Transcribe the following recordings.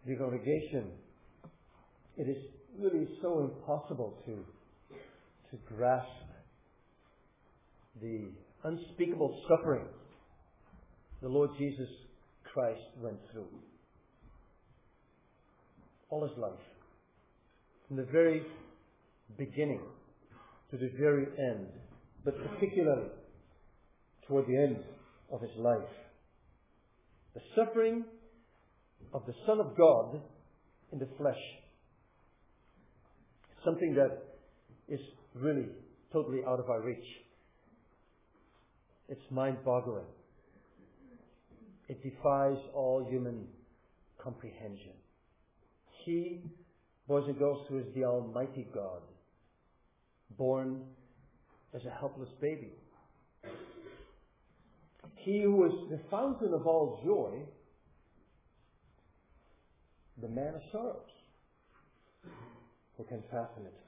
dear congregation, it is really so impossible to grasp the unspeakable suffering the Lord Jesus Christ went through. All his life. From the very beginning to the very end. But particularly toward the end of his life. The suffering of the Son of God in the flesh. Something that is really totally out of our reach. It's mind-boggling. It defies all human comprehension. He, boys and girls, who is the Almighty God, born as a helpless baby. He who is the fountain of all joy, the man of sorrows. Who can fathom it?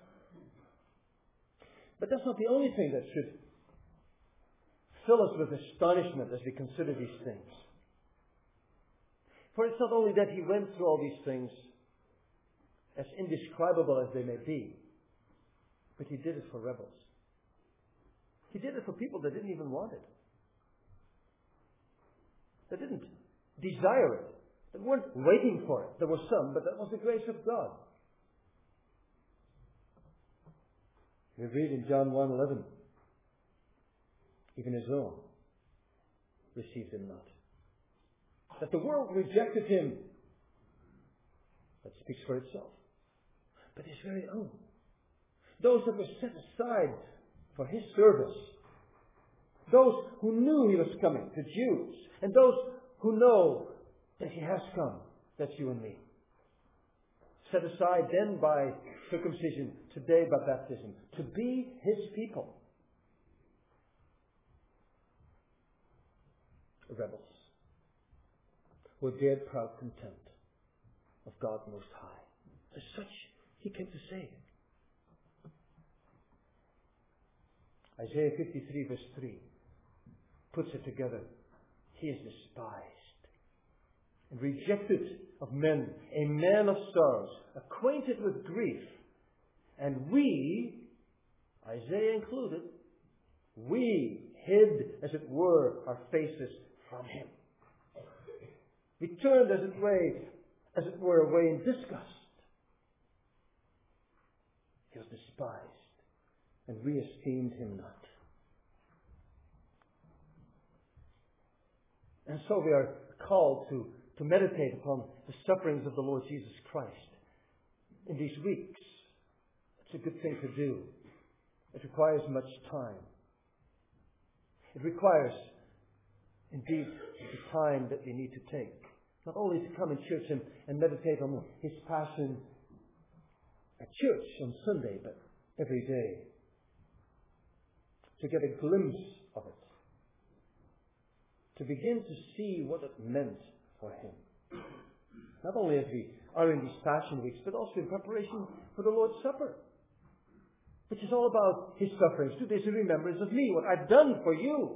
But that's not the only thing that should fill us with astonishment as we consider these things. For it's not only that he went through all these things, as indescribable as they may be, but he did it for rebels. He did it for people that didn't even want it. That didn't desire it. That weren't waiting for it. There were some, but that was the grace of God. We read in John 1:11, even his own received him not. That the world rejected him. That speaks for itself. But his very own. Those that were set aside for his service. Those who knew he was coming, the Jews. And those who know that he has come. That's you and me. Set aside then by circumcision, today by baptism. To be his people. Rebels. Who dared proud contempt of God Most High. As such, he came to save. Isaiah 53 verse 3 puts it together. He is despised and rejected of men, a man of sorrows, acquainted with grief. And we, Isaiah included, we hid, as it were, our faces from him. We turned, as it were, away in disgust. He was despised, and we esteemed him not. And so we are called to meditate upon the sufferings of the Lord Jesus Christ in these weeks. It's a good thing to do. It requires much time. It requires, indeed, the time that we need to take. Not only to come in church and meditate on his passion at church on Sunday, but every day. To get a glimpse of it. To begin to see what it meant for him. Not only as we are in these Passion Weeks, but also in preparation for the Lord's Supper. Which is all about his sufferings. Today is a remembrance of me, what I've done for you.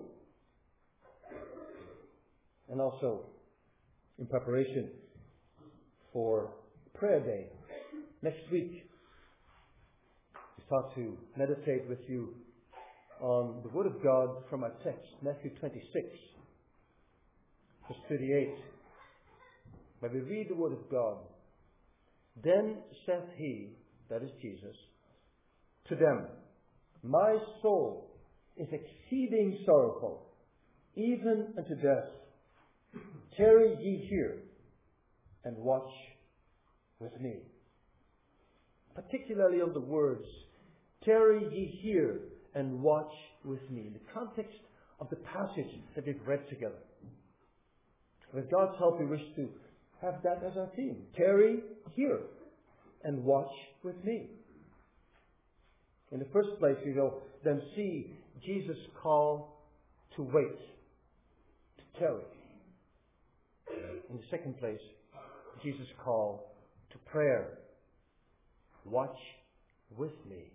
And also in preparation for Prayer Day. Next week, we start to meditate with you on the Word of God from our text, Matthew 26, verse 38. Where we read the Word of God. Then saith he, that is Jesus, to them, my soul is exceeding sorrowful, even unto death. Tarry ye here, and watch with me. Particularly on the words, tarry ye here, and watch with me. The context of the passage that we've read together. With God's help, we wish to have that as our theme. Tarry here, and watch with me. In the first place, we will then see Jesus' call to wait, to tarry. In the second place, Jesus' call to prayer. Watch with me.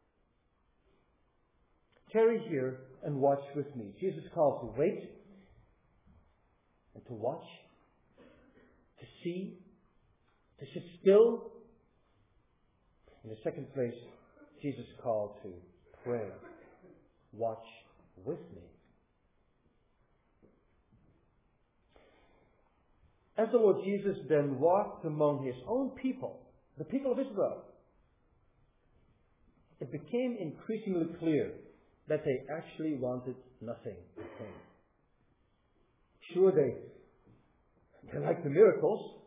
Tarry here and watch with me. Jesus' call to wait and to watch, to see to sit still. In the second place, Jesus called to pray. Watch with me. As the Lord Jesus then walked among his own people, the people of Israel, it became increasingly clear that they actually wanted nothing with him. Sure, they liked the miracles,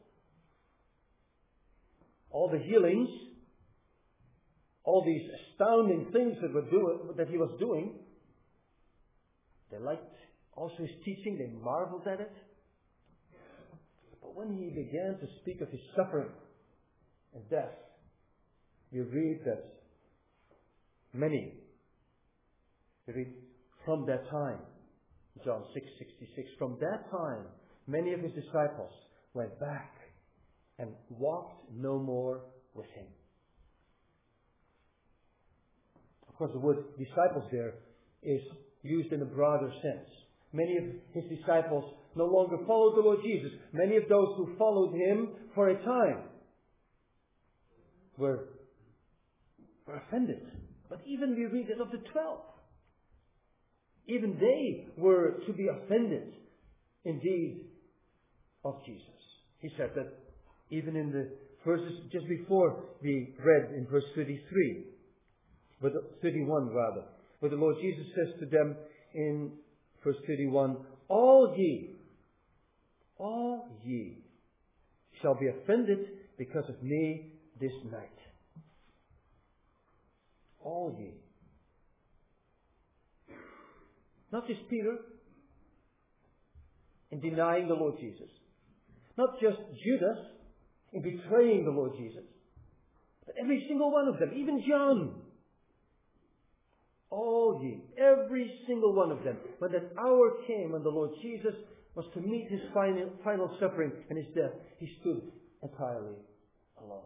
all the healings, all these astounding things that he was doing. They liked also his teaching. They marveled at it. But when he began to speak of his suffering and death, we read that many, we read from that time, John 6:66, from that time, many of his disciples went back and walked no more with him. Of course, the word disciples there is used in a broader sense. Many of his disciples no longer followed the Lord Jesus. Many of those who followed him for a time were offended. But even we read it of the 12. Even they were to be offended, indeed, of Jesus. He said that even in the verses just before we read in verse 33, but 31 rather, where the Lord Jesus says to them in verse 31, all ye shall be offended because of me this night. All ye. Not just Peter in denying the Lord Jesus. Not just Judas in betraying the Lord Jesus. But every single one of them, even John. All ye, every single one of them. When that hour came when the Lord Jesus was to meet his final suffering and his death, he stood entirely alone.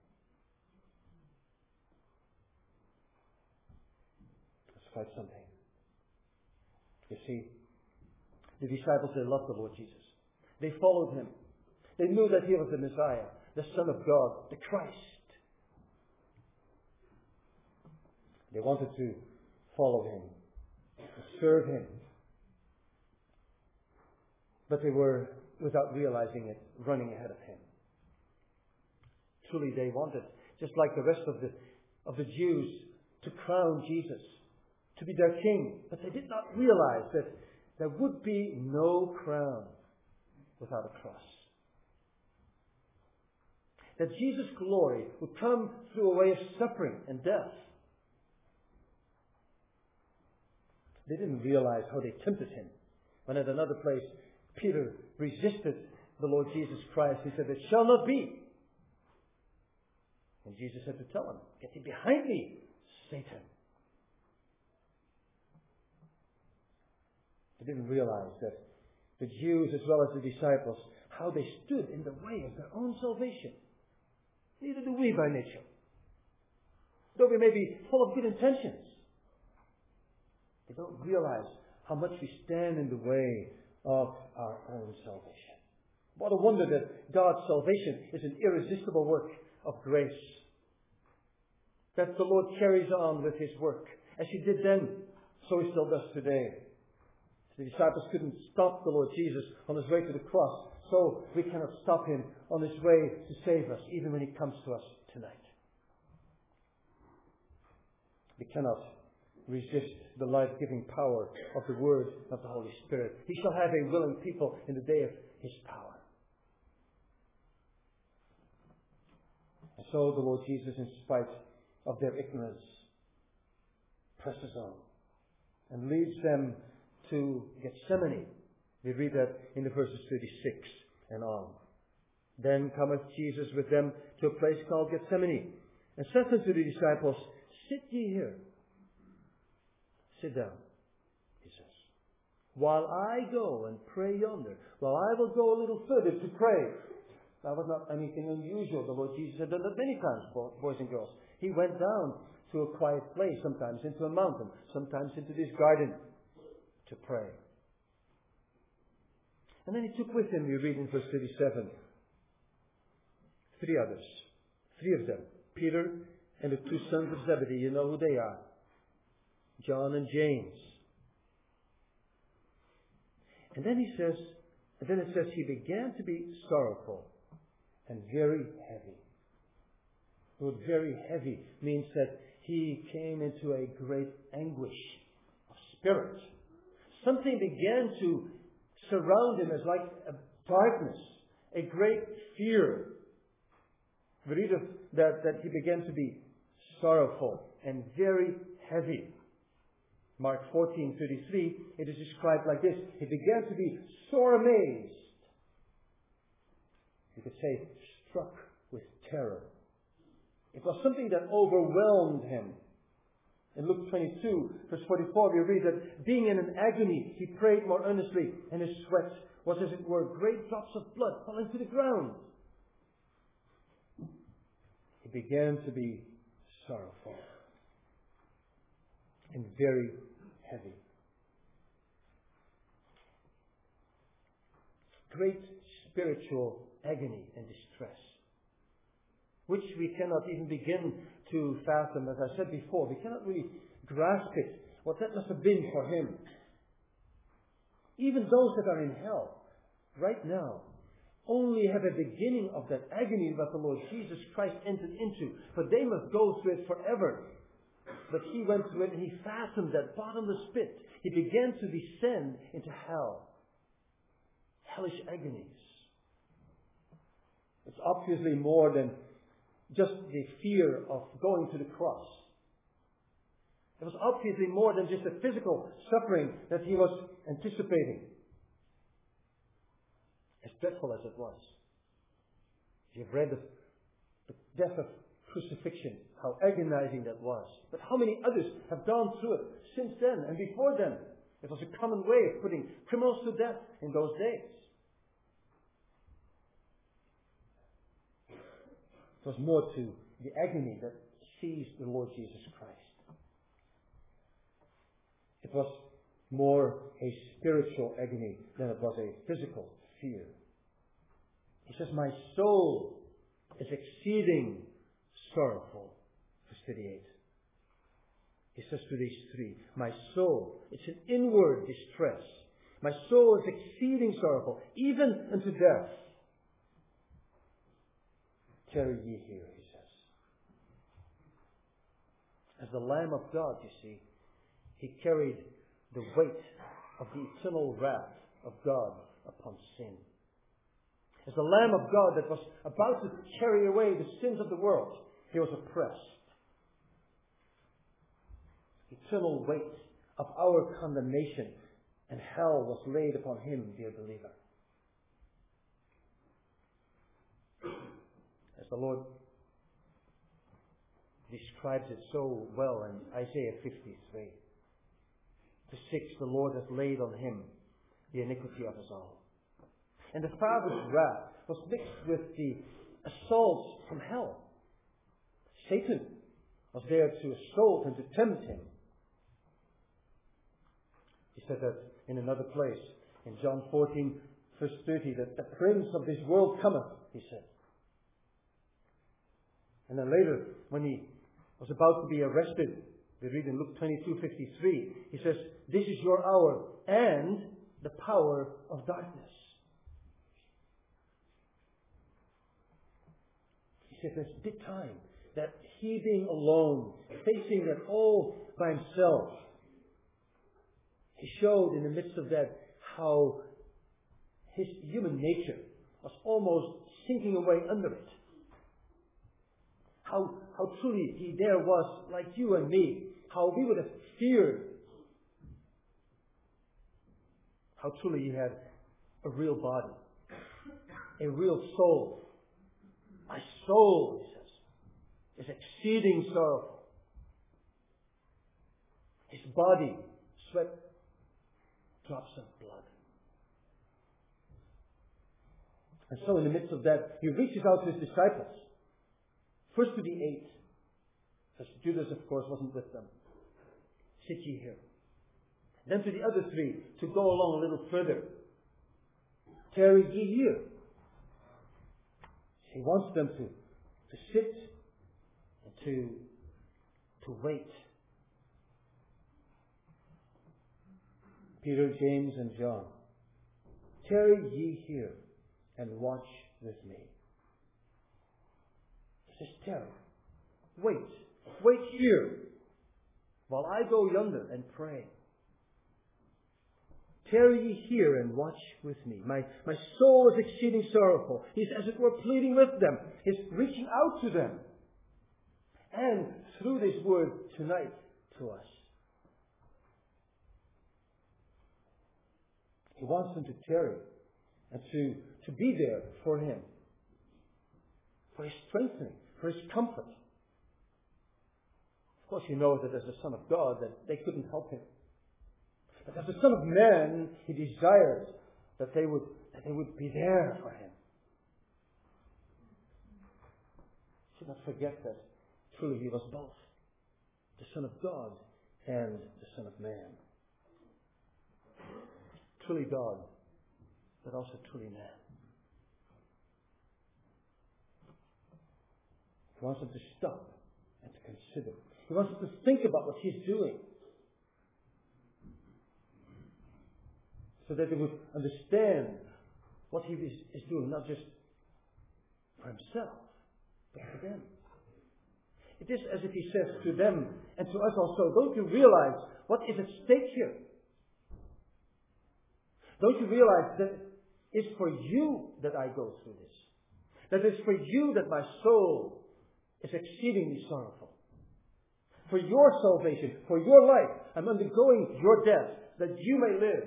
That's quite something. You see, the disciples, they loved the Lord Jesus. They followed him. They knew that he was the Messiah, the Son of God, the Christ. They wanted to follow him, to serve him. But they were, without realizing it, running ahead of him. Truly they wanted, just like the rest of the Jews, to crown Jesus, to be their king. But they did not realize that there would be no crown without a cross. That Jesus' glory would come through a way of suffering and death. They didn't realize how they tempted him. When at another place, Peter resisted the Lord Jesus Christ. He said, "It shall not be." And Jesus had to tell him, "Get thee behind me, Satan." They didn't realize that the Jews as well as the disciples, how they stood in the way of their own salvation. Neither do we by nature. Though we may be full of good intentions. They don't realize how much we stand in the way of our own salvation. What a wonder that God's salvation is an irresistible work of grace. That the Lord carries on with his work. As he did then, so he still does today. The disciples couldn't stop the Lord Jesus on his way to the cross, so we cannot stop him on his way to save us, even when he comes to us tonight. We cannot resist the life-giving power of the Word of the Holy Spirit. He shall have a willing people in the day of his power. And so the Lord Jesus, in spite of their ignorance, presses on and leads them to Gethsemane. We read that in the verses 36 and on. Then cometh Jesus with them to a place called Gethsemane, and saith unto the disciples, "Sit ye here." Sit down, he says, "while I go and pray yonder." Well, I will go a little further to pray. That was not anything unusual. The Lord Jesus had done that many times, boys and girls. He went down to a quiet place, sometimes into a mountain, sometimes into this garden to pray. And then he took with him, we read in verse 37, three others. Three of them. Peter and the two sons of Zebedee. You know who they are. John and James. And then it says, he began to be sorrowful and very heavy. The word very heavy means that he came into a great anguish of spirit. Something began to surround him as like a darkness, a great fear. We read that he began to be sorrowful and very heavy. Mark 14:33, it is described like this. He began to be sore amazed. You could say, struck with terror. It was something that overwhelmed him. In Luke 22, verse 44, we read that being in an agony, he prayed more earnestly, and his sweat was as it were great drops of blood falling to the ground. He began to be sorrowful and very heavy. Great spiritual agony and distress, which we cannot even begin to fathom. As I said before, we cannot really grasp it, what that must have been for him. Even those that are in hell right now only have a beginning of that agony that the Lord Jesus Christ entered into, but they must go through it forever. But he went through it and he fathomed that bottomless pit. He began to descend into hell. Hellish agonies. It's obviously more than just the fear of going to the cross. It was obviously more than just the physical suffering that he was anticipating. As dreadful as it was. You've read of the death of crucifixion, how agonizing that was. But how many others have gone through it since then and before then? It was a common way of putting criminals to death in those days. It was more to the agony that seized the Lord Jesus Christ. It was more a spiritual agony than it was a physical fear. He says, my soul is exceeding sorrowful. Verse 38. He says to these three, my soul, it's an inward distress. My soul is exceeding sorrowful, even unto death. Tarry ye here, he says. As the Lamb of God, you see, he carried the weight of the eternal wrath of God upon sin. As the Lamb of God that was about to carry away the sins of the world, he was oppressed. Eternal weight of our condemnation and hell was laid upon him, dear believer. As the Lord describes it so well in Isaiah 53. To 6, the Lord has laid on him the iniquity of us all. And the Father's wrath was mixed with the assaults from hell. Satan was there to assault and to tempt him. He said that in another place, in John 14, verse 30, that the prince of this world cometh, he said. And then later, when he was about to be arrested, we read in Luke 22:53, he says, this is your hour and the power of darkness. He said there's a big time that he being alone, facing that all by himself, he showed in the midst of that how his human nature was almost sinking away under it. How truly he there was like you and me. How we would have feared. How truly he had a real body. A real soul. My soul, he says, is exceeding sorrowful. His body sweat drops of blood. And so in the midst of that, he reaches out to his disciples. First to the 8. Because Judas, of course, wasn't with them. Sit ye here. Then to the other 3, to go along a little further. Tarry ye here. He wants them to sit and to wait. Peter, James, and John. Tarry ye here and watch with me. He says, tarry. Wait. Wait here while I go yonder and pray. Tarry ye here and watch with me. My soul is exceeding sorrowful. He's, as it were, pleading with them. He's reaching out to them. And through this word tonight to us. He wants them to tarry and to be there for Him. For His strengthening, for His comfort. Of course, you know that as the Son of God that they couldn't help Him. But as the Son of Man, He desires that they would be there for Him. Should not forget that truly He was both the Son of God and the Son of Man. Truly God, but also truly man. He wants them to stop and to consider. He wants them to think about what He's doing. So that they would understand what He is doing, not just for Himself, but for them. It is as if He says to them and to us also, don't you realize what is at stake here? Don't you realize that it's for you that I go through this? That it's for you that my soul is exceedingly sorrowful. For your salvation, for your life, I'm undergoing your death, that you may live.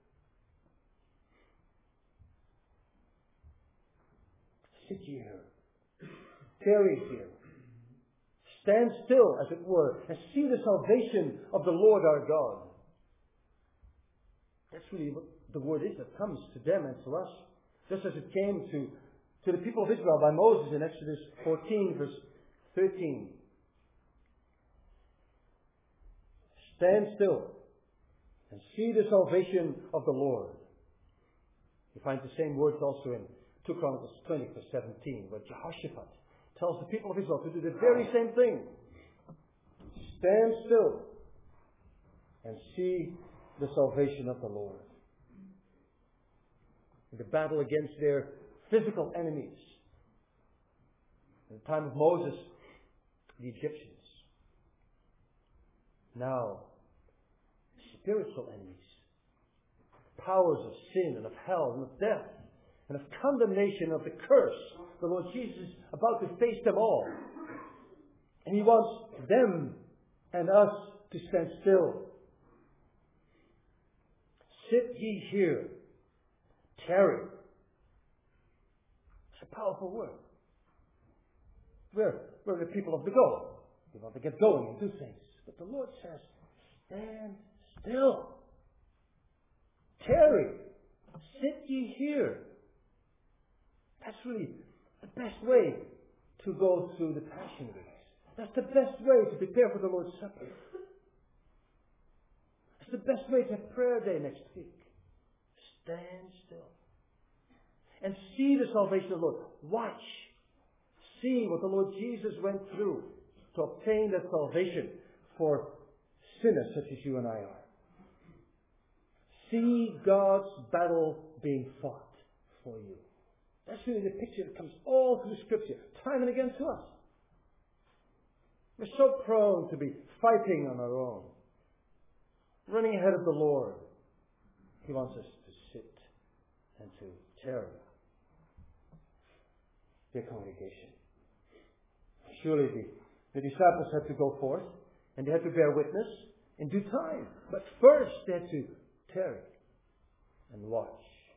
Sit here. Tarry here. Stand still, as it were, and see the salvation of the Lord our God. That's really what the word is that comes to them and to us. Just as it came to the people of Israel by Moses in Exodus 14, verse 13. Stand still and see the salvation of the Lord. You find the same words also in 2 Chronicles 20, verse 17, where Jehoshaphat tells the people of Israel to do the very same thing. Stand still and see the salvation of the Lord. In the battle against their physical enemies. In the time of Moses, the Egyptians. Now, spiritual enemies. Powers of sin and of hell and of death and of condemnation, of the curse. The Lord Jesus is about to face them all. And He wants them and us to stand still. Sit ye here. Tarry. It's a powerful word. We're the people of the go. We want to get going and do things. But the Lord says, stand still. Tarry. Sit ye here. That's really the best way to go through the Passion Weeks. That's the best way to prepare for the Lord's Supper. That's the best way to have prayer day next week. Stand still. And see the salvation of the Lord. Watch. See what the Lord Jesus went through to obtain that salvation for sinners such as you and I are. See God's battle being fought for you. That's really the picture that comes all through Scripture, time and again to us. We're so prone to be fighting on our own, running ahead of the Lord. He wants us to sit and to tarry. Dear congregation, surely the disciples had to go forth and they had to bear witness in due time. But first they had to tarry and watch.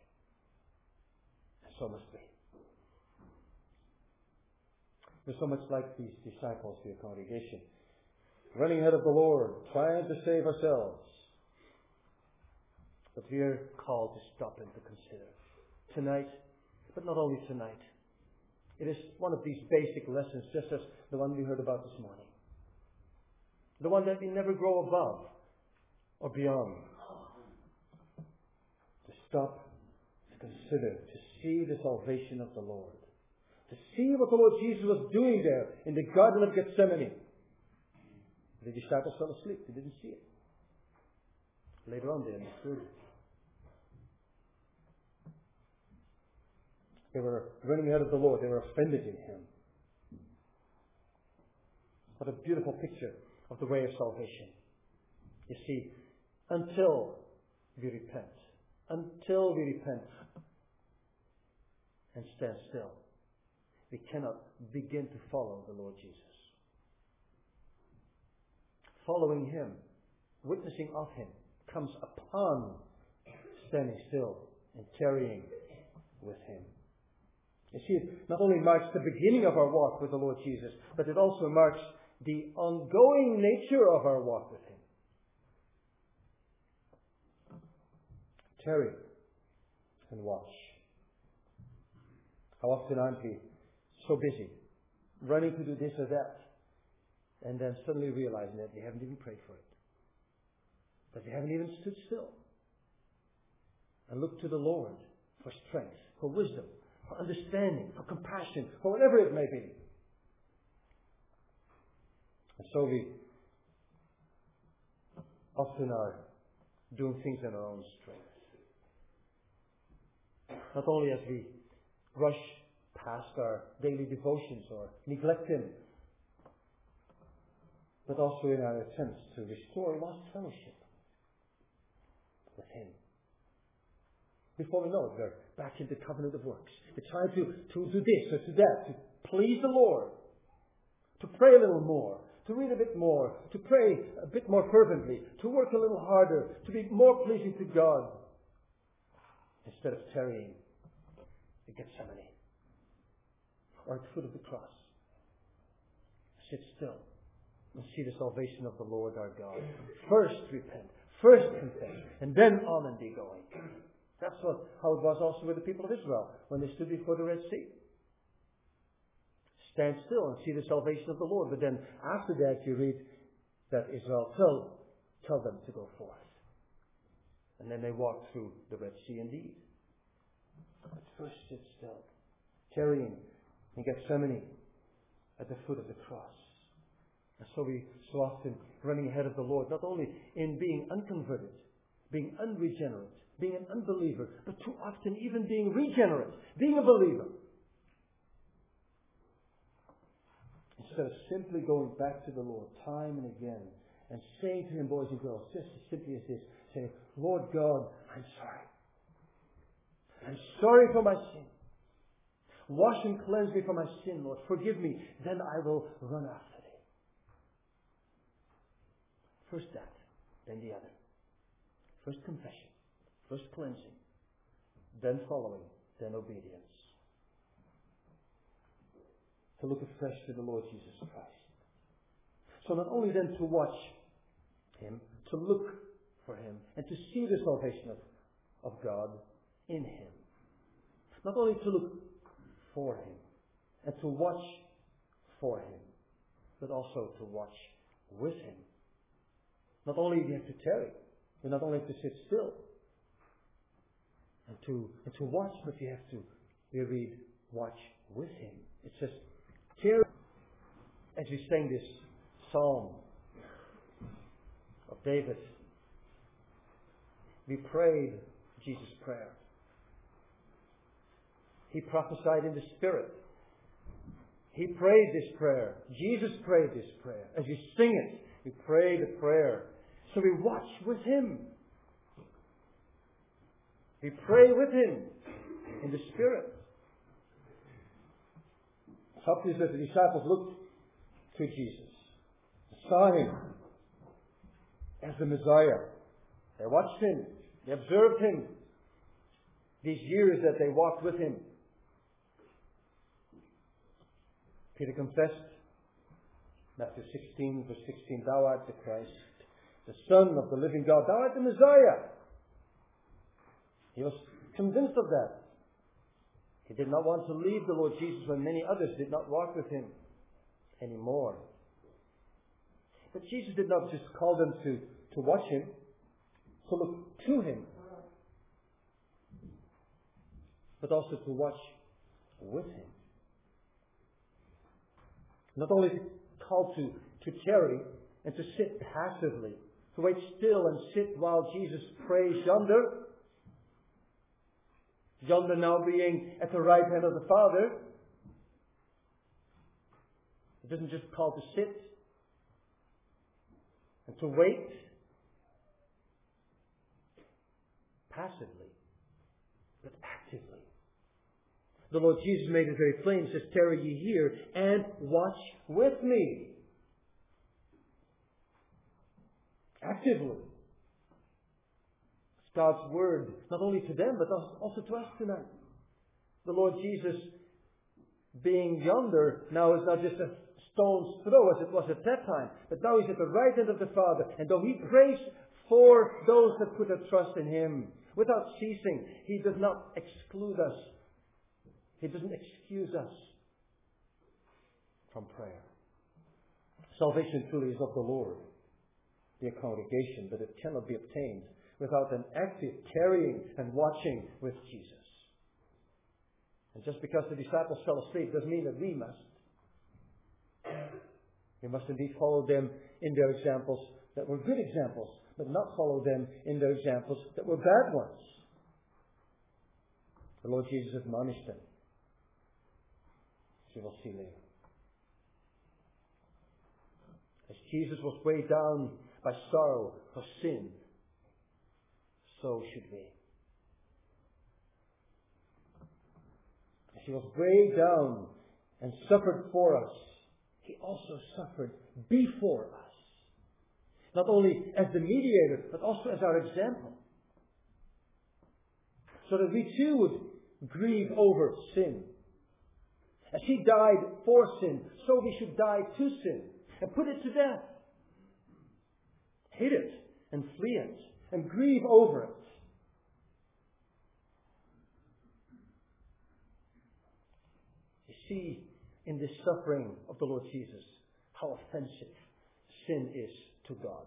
And so must we. We're so much like these disciples, dear congregation, running ahead of the Lord, trying to save ourselves. But we are called to stop and to consider tonight, but not only tonight. It is one of these basic lessons, just as the one we heard about this morning. The one that we never grow above or beyond. To stop, to consider, to see the salvation of the Lord. to see what the Lord Jesus was doing there in the Garden of Gethsemane. The disciples fell asleep. They didn't see it. Later on, they understood. They were running ahead of the Lord. They were offended in Him. What a beautiful picture of the way of salvation. You see, until we repent and stand still, we cannot begin to follow the Lord Jesus. Following Him, witnessing of Him, comes upon standing still and tarrying with Him. You see, it not only marks the beginning of our walk with the Lord Jesus, but it also marks the ongoing nature of our walk with Him. Tarry and watch. How often aren't we so busy, running to do this or that, and then suddenly realizing that we haven't even prayed for it, that we haven't even stood still and looked to the Lord for strength, for wisdom, for understanding, for compassion, for whatever it may be. And so we often are doing things in our own strength. Not only as we rush past our daily devotions or neglect them, but also in our attempts to restore lost fellowship with Him. Before we know it, we're back in the covenant of works. We're trying to do this or to that, to please the Lord, to pray a little more, to read a bit more, to pray a bit more fervently, to work a little harder, to be more pleasing to God, instead of tarrying at Gethsemane or at the foot of the cross. Sit still and see the salvation of the Lord our God. First repent, first confess, and then on and be going. That's how it was also with the people of Israel when they stood before the Red Sea. Stand still and see the salvation of the Lord. But then after that you read that Israel tell them to go forth. And then they walked through the Red Sea indeed. But first sit still, tarrying in Gethsemane at the foot of the cross. And so we so often running ahead of the Lord, not only in being unconverted, being unregenerate, being an unbeliever, but too often even being regenerate, being a believer. Instead of simply going back to the Lord time and again and saying to Him, boys and girls, just as simply as this, saying, Lord God, I'm sorry. I'm sorry for my sin. Wash and cleanse me from my sin, Lord. Forgive me. Then I will run after Thee. First that, then the other. First confession, first cleansing, then following, then obedience. To look afresh to the Lord Jesus Christ. So not only then to watch Him, to look for Him, and to see the salvation of God in Him. Not only to look for Him and to watch for Him, but also to watch with Him. Not only do you have to tarry, you not only have to sit still and to watch, but you have to, we read, watch with Him. It says, tarry, as we sang this psalm of David, we prayed Jesus' prayer. He prophesied in the Spirit. He prayed this prayer. Jesus prayed this prayer. As you sing it, you pray the prayer. So we watch with Him. We pray with Him in the Spirit. It's obvious that the disciples looked to Jesus, saw Him as the Messiah. They watched Him. They observed Him. These years that they walked with Him. Peter confessed, Matthew 16, verse 16, Thou art the Christ, the Son of the living God. Thou art the Messiah. He was convinced of that. He did not want to leave the Lord Jesus when many others did not walk with Him anymore. But Jesus did not just call them to watch Him, to look to Him, but also to watch with Him. Not only called to tarry and to sit passively, to wait still and sit while Jesus prays yonder. Yonder now being at the right hand of the Father. It doesn't just call to sit and to wait passively, but actively. The Lord Jesus made it very plain. He says, tarry ye here and watch with me. Actively. It's God's word, not only to them, but also to us tonight. The Lord Jesus, being yonder, now is not just a stone's throw as it was at that time, but now He's at the right hand of the Father. And though He prays for those that put their trust in Him, without ceasing, He does not exclude us. He doesn't excuse us from prayer. Salvation truly is of the Lord, the congregation, but it cannot be obtained without an active carrying and watching with Jesus. And just because the disciples fell asleep doesn't mean that we must. We must indeed follow them in their examples that were good examples, but not follow them in their examples that were bad ones. The Lord Jesus admonished them, as you will see later. As Jesus was weighed down by sorrow for sin, so should we. As He was weighed down and suffered for us, He also suffered before us. Not only as the mediator, but also as our example. So that we too would grieve over sin. As He died for sin, so we should die to sin and put it to death. Hate it and flee it and grieve over it. You see in this suffering of the Lord Jesus how offensive sin is to God.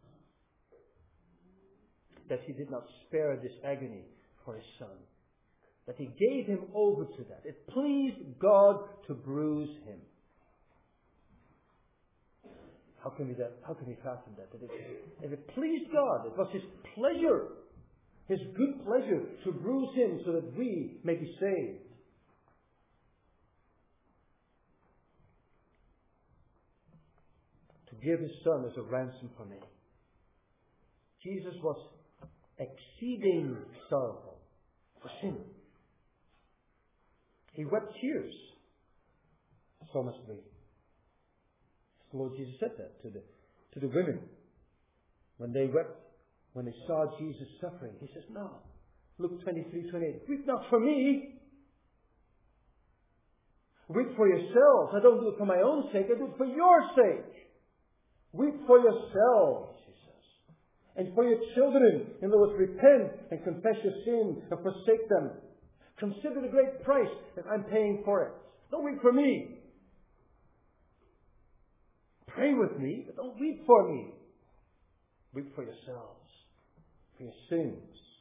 That He did not spare this agony for His Son. That He gave Him over to that. It pleased God to bruise Him. How can we fathom that? If it pleased God, it was His pleasure, His good pleasure to bruise Him so that we may be saved. To give His Son as a ransom for me. Jesus was exceeding sorrowful for sin. He wept tears. So must we. The Lord Jesus said that to the women. When they wept, when they saw Jesus suffering, He says, no. Luke 23:28. Weep not for me. Weep for yourselves. I don't do it for my own sake. I do it for your sake. Weep for yourselves, He says. And for your children. In other words, repent and confess your sin and forsake them. Consider the great price that I'm paying for it. Don't weep for me. Pray with me, but don't weep for me. Weep for yourselves, for your sins.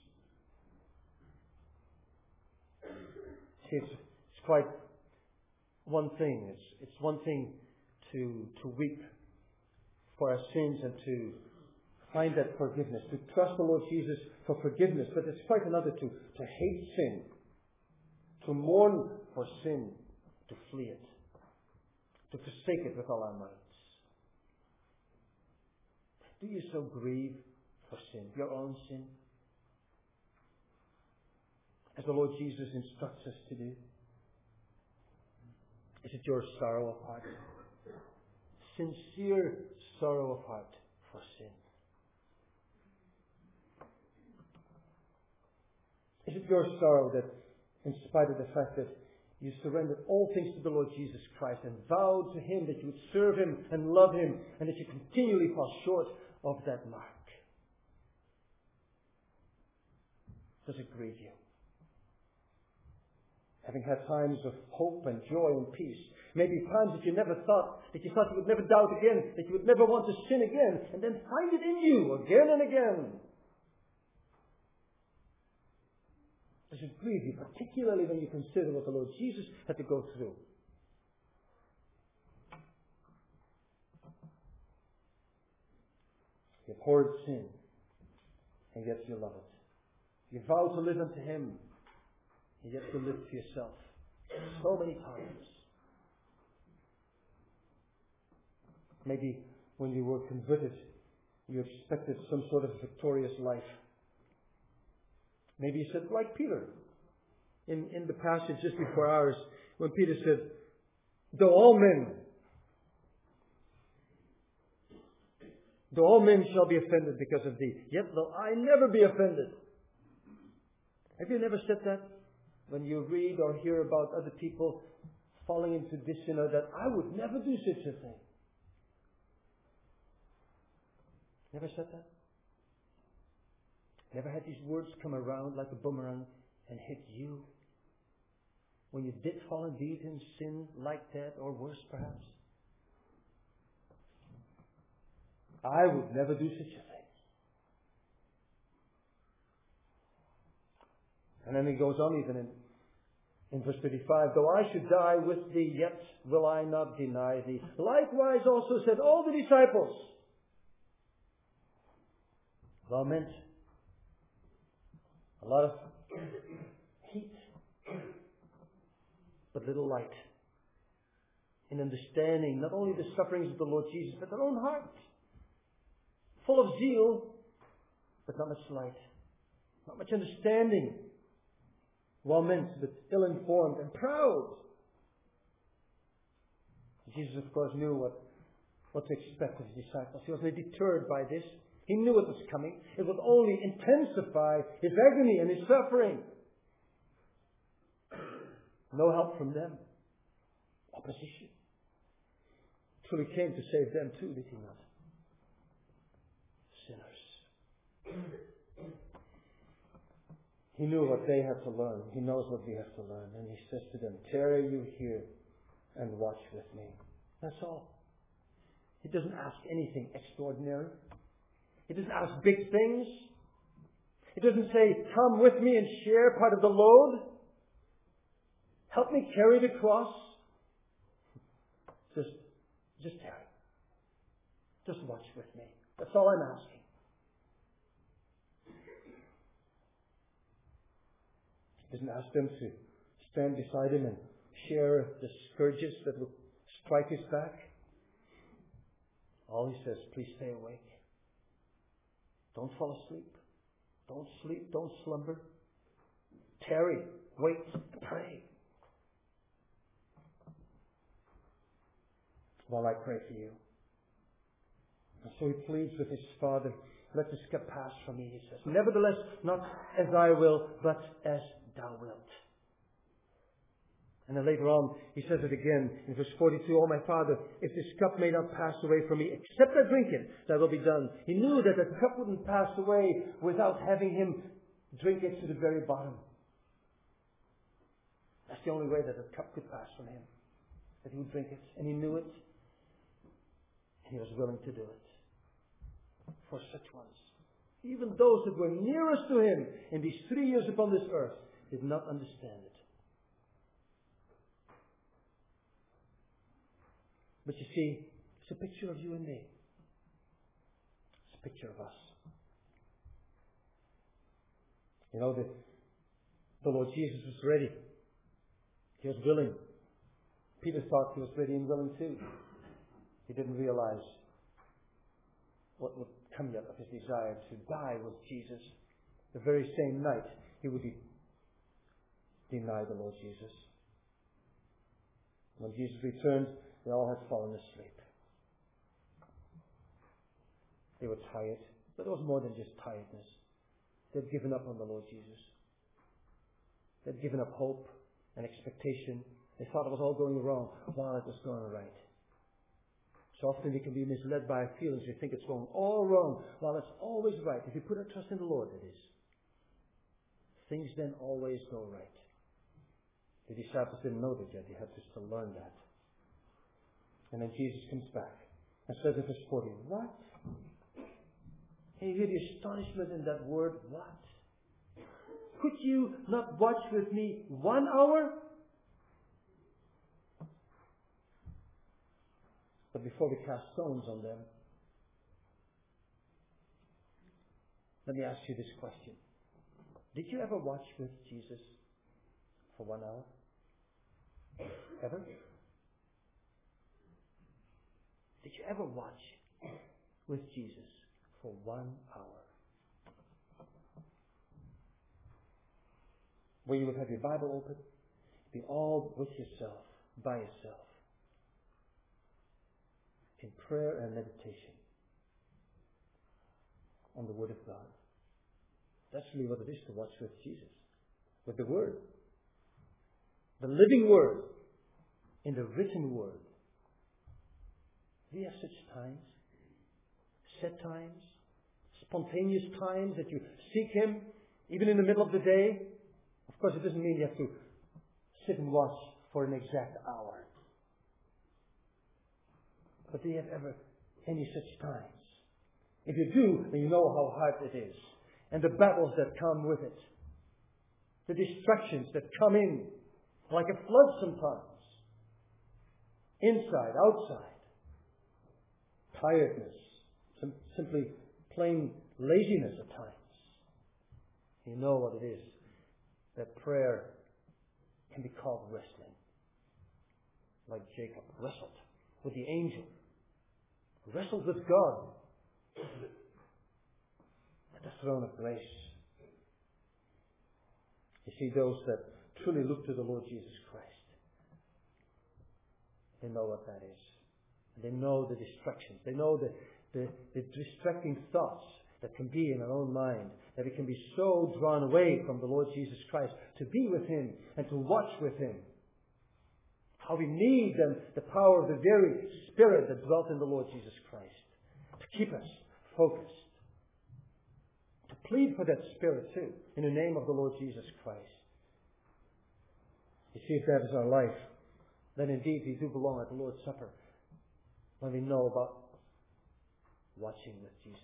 See, it's quite one thing. It's one thing to weep for our sins and to find that forgiveness, to trust the Lord Jesus for forgiveness. But it's quite another to hate sin, to mourn for sin, to flee it, to forsake it with all our might. Do you so grieve for sin, your own sin? As the Lord Jesus instructs us to do? Is it your sorrow of heart? Sincere sorrow of heart for sin. Is it your sorrow that, in spite of the fact that you surrendered all things to the Lord Jesus Christ and vowed to Him that you would serve Him and love Him, and that you continually fall short of that mark? Does it grieve you? Having had times of hope and joy and peace, maybe times that you thought you would never doubt again, that you would never want to sin again, and then find it in you again and again. Does it grieve you, particularly when you consider what the Lord Jesus had to go through? You abhorred sin, and yet you love it. You vow to live unto Him, and yet you live to yourself. So many times. Maybe when you were converted, you expected some sort of victorious life. Maybe you said, like Peter, in the passage just before ours, when Peter said, though all men shall be offended because of thee, yet will I never be offended. Have you never said that? When you read or hear about other people falling into this sin or that, I would never do such a thing. Never said that? Never had these words come around like a boomerang and hit you? When you did fall indeed in sin like that, or worse perhaps? I would never do such a thing. And then he goes on even in verse 35, though I should die with thee, yet will I not deny thee. Likewise also said all the disciples. Well meant. A lot of heat, but little light. In understanding not only the sufferings of the Lord Jesus, but their own hearts. Full of zeal, but not much light. Not much understanding. Well meant, but ill-informed and proud. Jesus, of course, knew what to expect of his disciples. He wasn't deterred by this. He knew it was coming. It would only intensify his agony and his suffering. No help from them. Opposition. So he came to save them too, did he not? Sinners. He knew what they had to learn. He knows what we have to learn. And he says to them, tarry you here and watch with me. That's all. He doesn't ask anything extraordinary. He doesn't ask big things. He doesn't say, come with me and share part of the load. Help me carry the cross. Just tarry. Just watch with me. That's all I'm asking. He doesn't ask them to stand beside him and share the scourges that will strike his back. All he says, please stay awake. Don't fall asleep. Don't sleep. Don't slumber. Tarry. Wait. Pray. While I pray for you. And so he pleads with his Father, let this cup pass from me, he says. Nevertheless, not as I will, but as thou wilt. And then later on, he says it again in verse 42, oh my Father, if this cup may not pass away from me, except I drink it, that will be done. He knew that the cup wouldn't pass away without having him drink it to the very bottom. That's the only way that the cup could pass from him. That he would drink it. And he knew it. And he was willing to do it. For such ones. Even those that were nearest to him in these 3 years upon this earth did not understand it. But you see, it's a picture of you and me. It's a picture of us. You know, the Lord Jesus was ready. He was willing. Peter thought he was ready and willing too. He didn't realize what would come yet of his desire to die with Jesus. The very same night he would deny the Lord Jesus. When Jesus returned, they all had fallen asleep. They were tired, but it was more than just tiredness. They'd given up on the Lord Jesus. They'd given up hope and expectation. They thought it was all going wrong while it was going right. So often we can be misled by our feelings. We think it's going all wrong while it's always right. If you put our trust in the Lord, it is. Things then always go right. The disciples didn't know that yet. They had just to learn that. And then Jesus comes back and says in verse 40, what? Can you hear the astonishment in that word, what? Could you not watch with me 1 hour? But before we cast stones on them, Let me ask you this question. Did you ever watch with Jesus for 1 hour? Ever? Did you ever watch with Jesus for 1 hour? Where you would have your Bible open, be all with yourself, by yourself, in prayer and meditation on the Word of God. That's really what it is to watch with Jesus, with the Word. The living Word in the written Word. Do you have such times? Set times? Spontaneous times that you seek Him, even in the middle of the day? Of course, it doesn't mean you have to sit and watch for an exact hour. But do you have ever any such times? If you do, then you know how hard it is. And the battles that come with it. The distractions that come in like a flood sometimes. Inside, outside. Tiredness. Simply plain laziness at times. You know what it is. That prayer can be called wrestling. Like Jacob wrestled with the angel. Wrestled with God. At the throne of grace. You see, those that truly look to the Lord Jesus Christ, they know what that is. They know the distractions. They know the distracting thoughts that can be in our own mind, that we can be so drawn away from the Lord Jesus Christ to be with Him and to watch with Him. How we need the power of the very Spirit that dwelt in the Lord Jesus Christ to keep us focused. To plead for that Spirit too, in the name of the Lord Jesus Christ. You see, if that is our life, then indeed we do belong at the Lord's Supper when we know about watching with Jesus.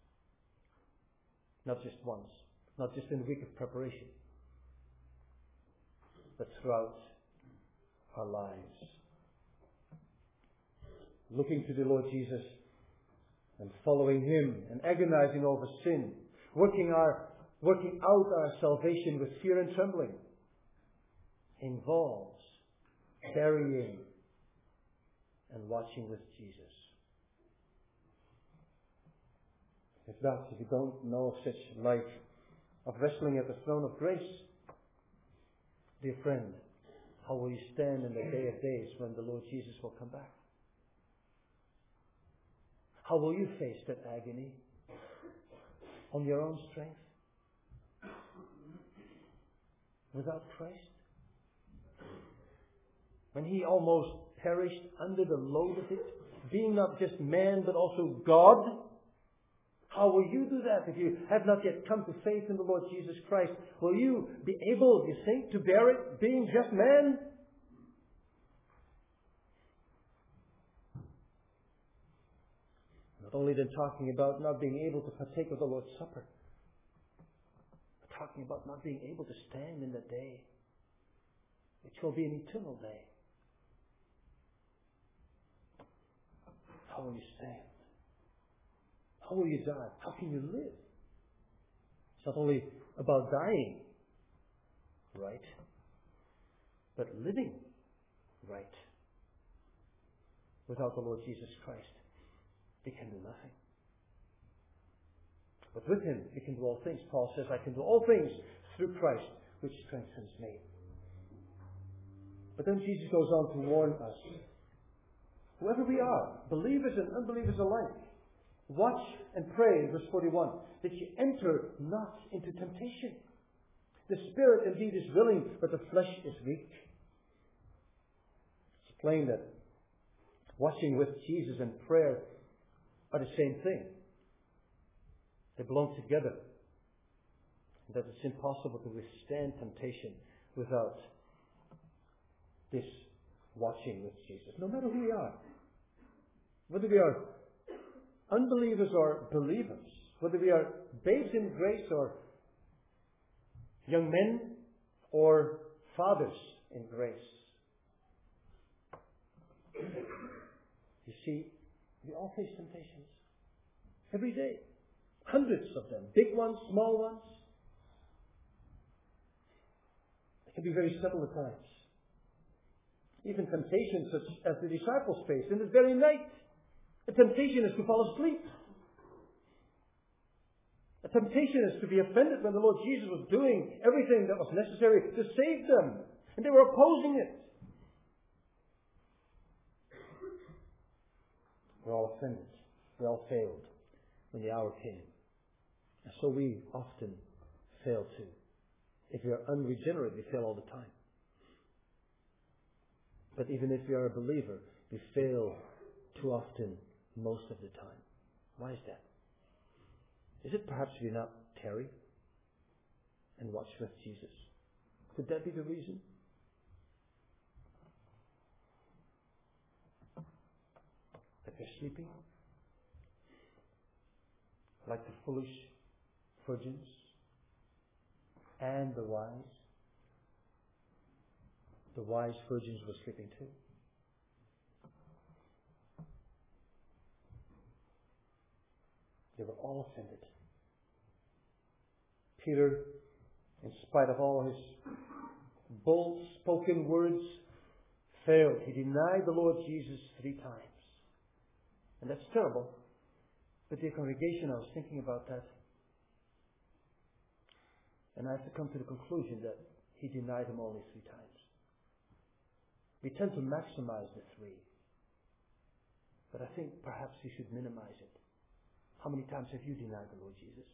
Not just once, not just in the week of preparation, but throughout our lives. Looking to the Lord Jesus and following Him and agonizing over sin, working out our salvation with fear and trembling, involves carrying and watching with Jesus. If you don't know of such life of wrestling at the throne of grace, dear friend, how will you stand in the day of days when the Lord Jesus will come back? How will you face that agony? On your own strength? Without Christ? When He almost perished under the load of it, being not just man but also God? How will you do that if you have not yet come to faith in the Lord Jesus Christ? Will you be able, you think, to bear it, being just man? Not only then talking about not being able to partake of the Lord's Supper, but talking about not being able to stand in the day, which will be an eternal day. How will you stand? How will you die? How can you live? It's not only about dying, right? But living right. Without the Lord Jesus Christ, we can do nothing. But with Him, we can do all things. Paul says, I can do all things through Christ, which strengthens me. But then Jesus goes on to warn us. Whoever we are, believers and unbelievers alike, watch and pray, in verse 41, that you enter not into temptation. The spirit indeed is willing, but the flesh is weak. It's plain that watching with Jesus and prayer are the same thing. They belong together. And that it's impossible to withstand temptation without this watching with Jesus. No matter who we are. Whether we are unbelievers or believers, whether we are babes in grace or young men or fathers in grace. You see, we all face temptations every day. Hundreds of them. Big ones, small ones. They can be very subtle at times. Even temptations such as the disciples faced in this very night. The temptation is to fall asleep. The temptation is to be offended when the Lord Jesus was doing everything that was necessary to save them. And they were opposing it. We're all offended. We all failed when the hour came. And so we often fail too. If we are unregenerate, we fail all the time. But even if we are a believer, we fail too often most of the time. Why is that? Is it perhaps we not tarry and watch with Jesus? Could that be the reason? That we're sleeping? Like the foolish virgins and the wise? The wise virgins were sleeping too. They were all offended. Peter, in spite of all his bold spoken words, failed. He denied the Lord Jesus 3 times. And that's terrible. But dear congregation, I was thinking about that. And I have to come to the conclusion that he denied him only 3 times. We tend to maximize the 3. But I think perhaps we should minimize it. How many times have you denied the Lord Jesus?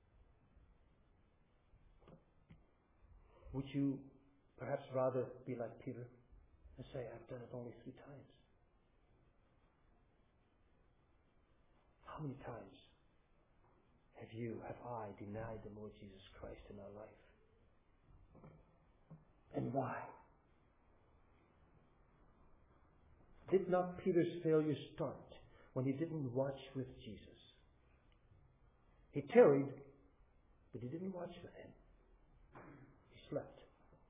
Would you perhaps rather be like Peter and say, I've done it only 3 times? How many times have I denied the Lord Jesus Christ in our life? And why? Did not Peter's failure start when he didn't watch with Jesus? He tarried, but he didn't watch with him. He slept.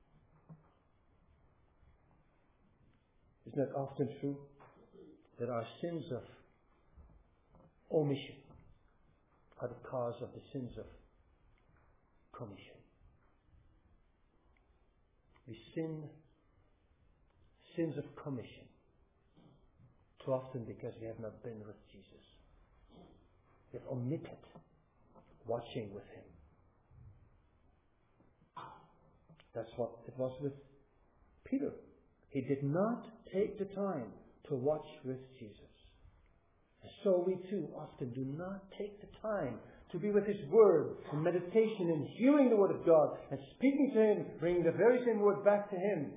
Isn't it often true that our sins of omission are the cause of the sins of commission? We sin sins of commission too often because we have not been with Jesus. We have omitted watching with him. That's what it was with Peter. He did not take the time to watch with Jesus. And so we too often do not take the time to be with his word, in meditation, and hearing the word of God, and speaking to him, bringing the very same word back to him,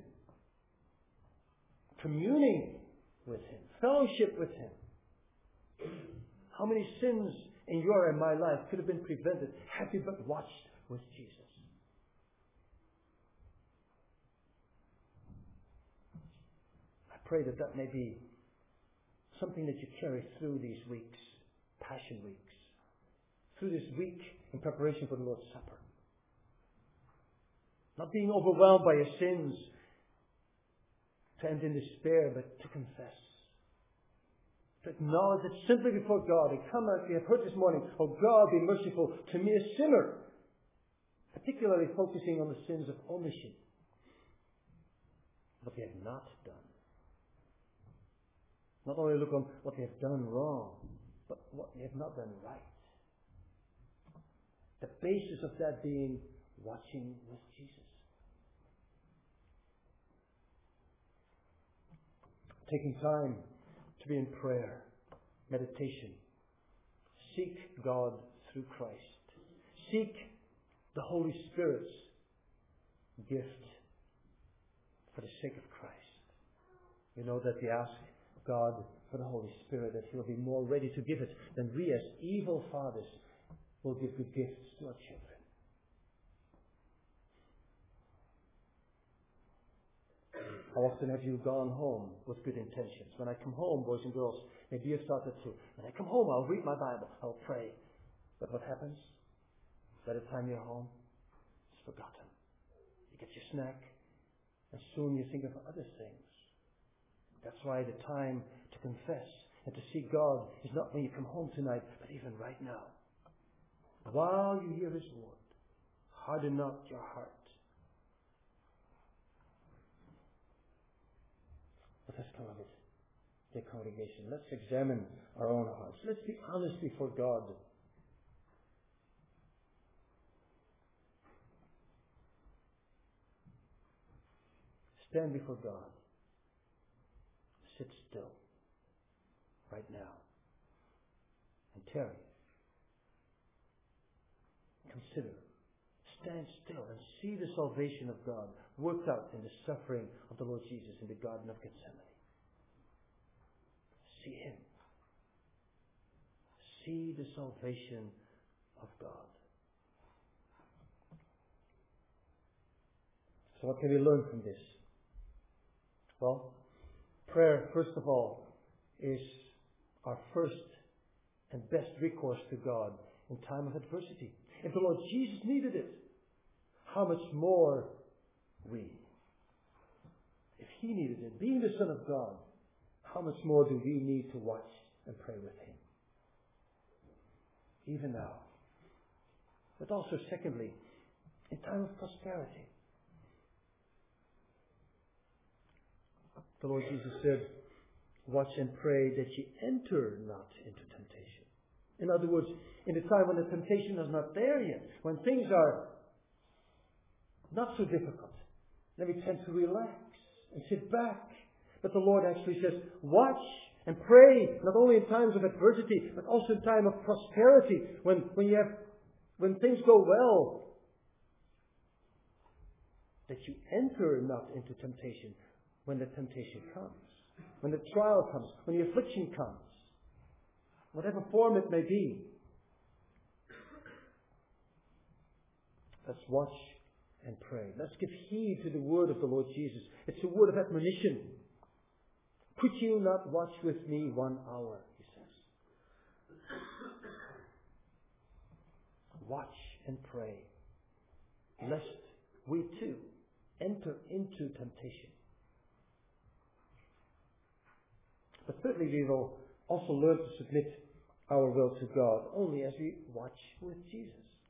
communing with him, fellowship with him. How many sins in your and my life could have been prevented had we but watched with Jesus? I pray that that may be something that you carry through these weeks, Passion Weeks, through this week in preparation for the Lord's Supper. Not being overwhelmed by your sins to end in despair, but to confess. To acknowledge it simply before God and come as we have heard this morning, oh God, be merciful to me, a sinner. Particularly focusing on the sins of omission. What we have not done. Not only look on what we have done wrong, but what we have not done right. The basis of that being watching with Jesus. Taking time to be in prayer, meditation. Seek God through Christ. Seek the Holy Spirit's gift for the sake of Christ. You know that we ask God for the Holy Spirit, that He'll be more ready to give it than we as evil fathers will give good gifts to our children. How often have you gone home with good intentions? When I come home, boys and girls, maybe you've thought that too. When I come home, I'll read my Bible, I'll pray. But what happens? By the time you're home, it's forgotten. You get your snack, and soon you think of other things. That's why the time to confess and to seek God is not when you come home tonight, but even right now. while you hear His word, harden not your heart. What has come of it, dear congregation? Let's examine our own hearts. Let's be honest before God. Stand before God. Sit still right now and tarry. Consider. Stand still and see the salvation of God worked out in the suffering of the Lord Jesus in the Garden of Gethsemane. See Him. See the salvation of God. So what can we learn from this? Well, prayer, first of all, is our first and best recourse to God in time of adversity. If the Lord Jesus needed it, how much more we? If He needed it, being the Son of God, how much more do we need to watch and pray with Him? Even now. But also, secondly, in time of prosperity. The Lord Jesus said, watch and pray that ye enter not into temptation. In other words, in the time when the temptation is not there yet, when things are not so difficult, then we tend to relax and sit back. But the Lord actually says, watch and pray, not only in times of adversity, but also in time of prosperity, when things go well, that you enter not into temptation. When the temptation comes, when the trial comes, when the affliction comes, whatever form it may be, let's watch and pray. Let's give heed to the word of the Lord Jesus. It's a word of admonition. Could you not watch with me 1 hour, He says. Watch and pray, lest we too enter into temptation. But thirdly, we will also learn to submit our will to God only as we watch with Jesus.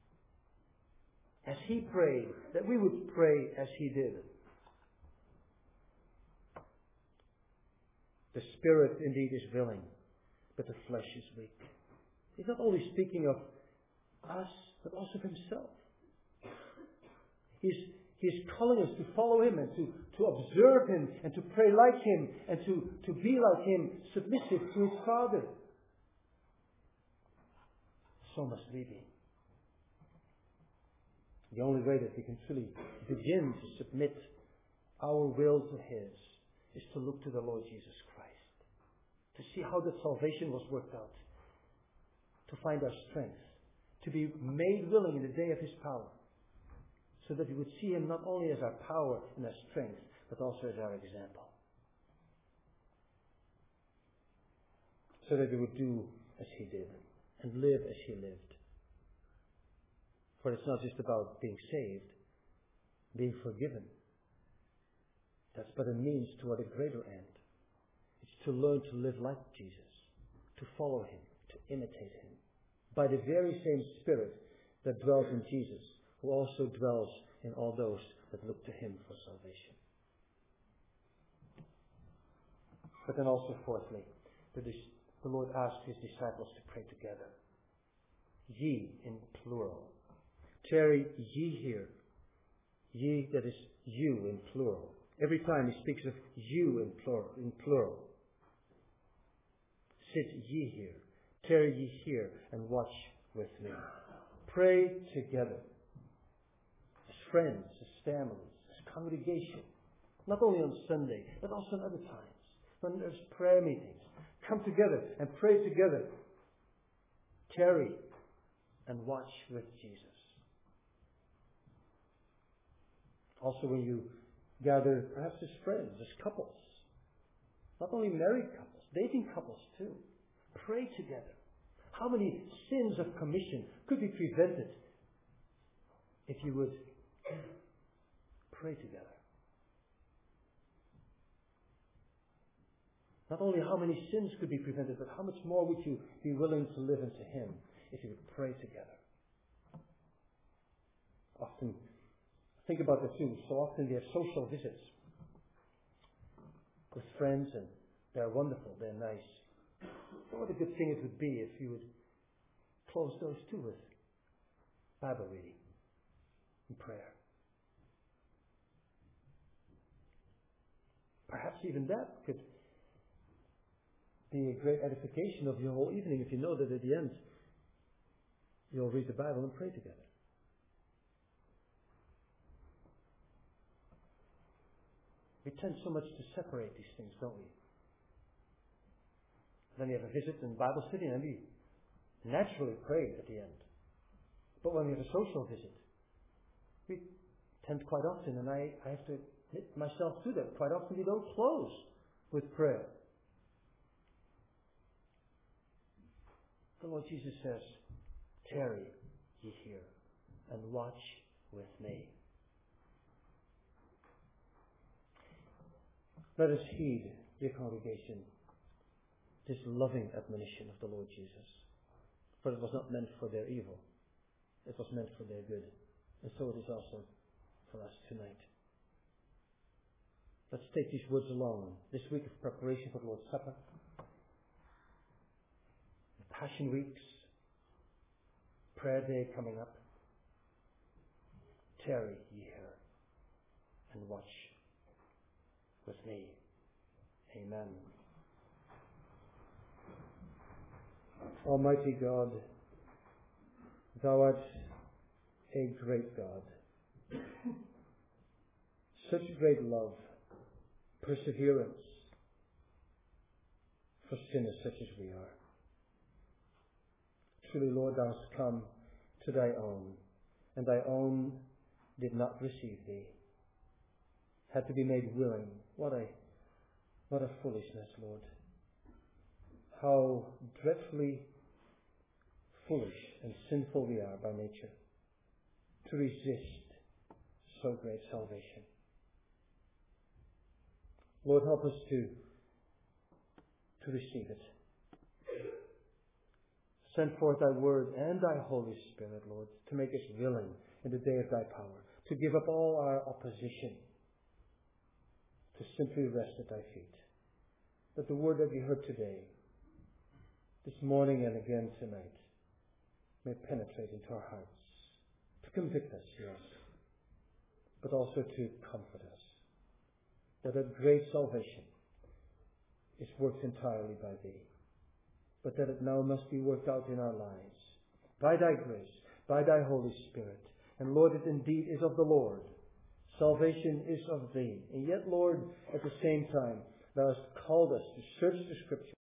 As He prayed, that we would pray as He did. The spirit indeed is willing, but the flesh is weak. He's not only speaking of us, but also of Himself. He's calling us to follow Him and to observe Him and to pray like Him and to be like Him, submissive to His Father. So must we be. The only way that we can truly begin to submit our will to His is to look to the Lord Jesus Christ, to see how that salvation was worked out, to find our strength, to be made willing in the day of His power, so that we would see Him not only as our power and our strength, but also as our example. So that we would do as He did and live as He lived. For it's not just about being saved, being forgiven. That's but a means toward a greater end. It's to learn to live like Jesus, to follow Him, to imitate Him, by the very same Spirit that dwells in Jesus, who also dwells in all those that look to Him for salvation. But then also fourthly, the Lord asked His disciples to pray together. Ye in plural. Tarry ye here. Ye, that is you in plural. Every time He speaks of you in plural. Sit ye here. Tarry ye here and watch with me. Pray together. As friends, as families, as congregation. Not only on Sunday, but also at other times. When there's prayer meetings. Come together and pray together. Tarry and watch with Jesus. Also when you gather perhaps as friends, as couples. Not only married couples, dating couples too. Pray together. How many sins of commission could be prevented if you would pray together? Not only how many sins could be prevented, but how much more would you be willing to live into Him if you would pray together? often think about this too. So often we have social visits with friends, and they're wonderful, they're nice. But what a good thing it would be if you would close those too with Bible reading and prayer. Perhaps even that could be a great edification of your whole evening if you know that at the end you'll read the Bible and pray together. We tend so much to separate these things, don't we? Then we have a visit and Bible study, and we naturally pray at the end. But when we have a social visit, we tend quite often, and I have to admit myself to that, quite often we don't close with prayer. The Lord Jesus says, "Tarry ye here, and watch with me." Let us heed, dear congregation, this loving admonition of the Lord Jesus. For it was not meant for their evil. It was meant for their good. And so it is also for us tonight. Let's take these words along this week of preparation for the Lord's Supper, the Passion Weeks, Prayer Day coming up. Tarry ye here and watch with me. Amen. Almighty God, Thou art a great God. Such great love, perseverance for sinners such as we are. Truly, Lord, Thou hast come to Thy own, and Thy own did not receive Thee. Had to be made willing. What a foolishness, Lord. How dreadfully foolish and sinful we are by nature to resist so great salvation. Lord, help us to receive it. Send forth Thy Word and Thy Holy Spirit, Lord, to make us willing in the day of Thy power, to give up all our opposition, to simply rest at Thy feet. That the word that we heard today, this morning and again tonight, may penetrate into our hearts, to convict us, yes, but also to comfort us. That a great salvation is worked entirely by Thee, but that it now must be worked out in our lives, by Thy grace, by Thy Holy Spirit. And Lord, it indeed is of the Lord. Salvation is of Thee. And yet, Lord, at the same time, Thou hast called us to search the Scriptures